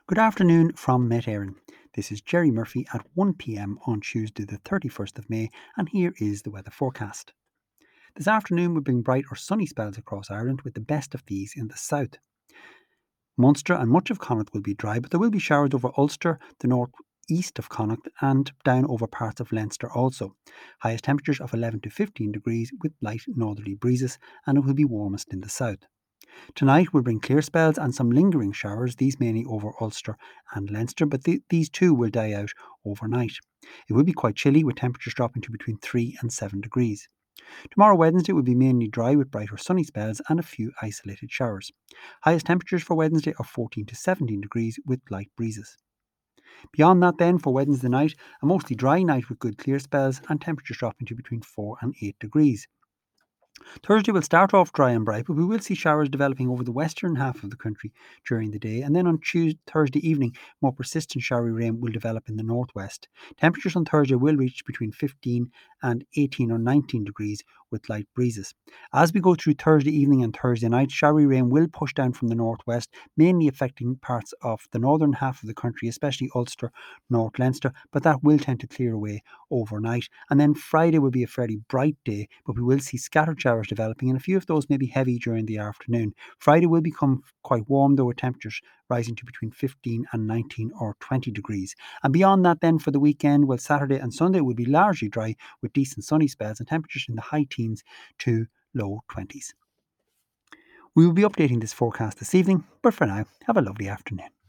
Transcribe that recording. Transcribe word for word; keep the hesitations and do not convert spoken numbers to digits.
Good afternoon from Met Éireann. This is Jerry Murphy at one p m on Tuesday, the thirty-first of May, and here is the weather forecast. This afternoon will bring bright or sunny spells across Ireland, with the best of these in the south. Munster and much of Connacht will be dry, but there will be showers over Ulster, the north east of Connacht, and down over parts of Leinster also. Highest temperatures of eleven to fifteen degrees with light northerly breezes, and it will be warmest in the south. Tonight will bring clear spells and some lingering showers, these mainly over Ulster and Leinster, but th- these too will die out overnight. It will be quite chilly, with temperatures dropping to between three and seven degrees. Tomorrow, Wednesday, will be mainly dry with brighter sunny spells and a few isolated showers. Highest temperatures for Wednesday are fourteen to seventeen degrees with light breezes. Beyond that, then, for Wednesday night, a mostly dry night with good clear spells and temperatures dropping to between four and eight degrees. Thursday will start off dry and bright, but we will see showers developing over the western half of the country during the day, and then on Tuesday, Thursday evening, more persistent showery rain will develop in the northwest. Temperatures on Thursday will reach between fifteen and eighteen or nineteen degrees with light breezes. As we go through Thursday evening and Thursday night, showery rain will push down from the northwest, mainly affecting parts of the northern half of the country, especially Ulster, North Leinster, but that will tend to clear away overnight. And then Friday will be a fairly bright day, but we will see scattered showers developing, and a few of those may be heavy during the afternoon. Friday will become quite warm, though, with temperatures rising to between fifteen and nineteen or twenty degrees. And beyond that, then, for the weekend, well, Saturday and Sunday will be largely dry with decent sunny spells and temperatures in the high teens to low twenties. We will be updating this forecast this evening, but for now, have a lovely afternoon.